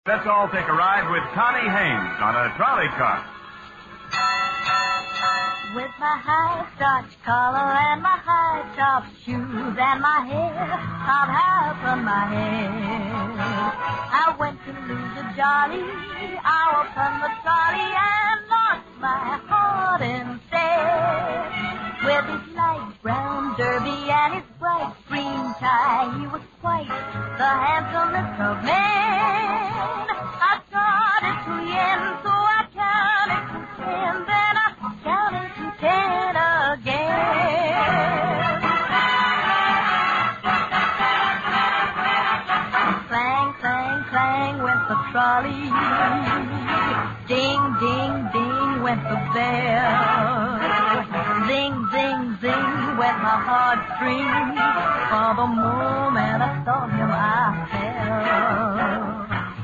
Let's all take a ride with Connie Haynes on a trolley car. With my high starch collar and my high top shoes and my hair of half on my head, I went to lose a jolly hour from the trolley and lost my heart instead. With his light brown derby and his bright green tie, he was quite the handsomest of men. I started to yen, so I counted to 10, then I counted to 10 again. Clang, clang, clang went the trolley. Ding, ding, ding went the bell. Zing, zing, zing went my heartstrings. For the moment I saw him, I fell.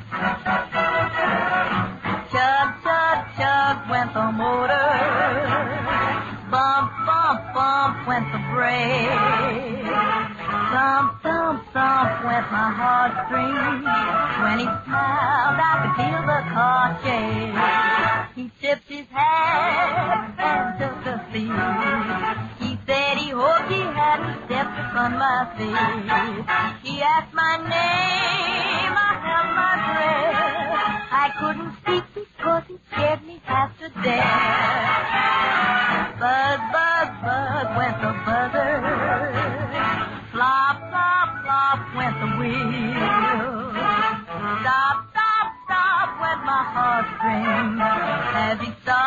Chug, chug, chug went the motor. Bump, bump, bump went the brake. Thump, thump, thump went my heartstrings. When he smiled, I could feel the car shake. He tipped his hat and took a seat. He said he hoped he hadn't stepped upon my feet. He asked my name, I held my breath. I couldn't speak because he scared me half to death. Buzz, buzz, buzz went the buzzer. Flop, flop, flop went the wheel. Stop, stop, stop went my heartstrings as he started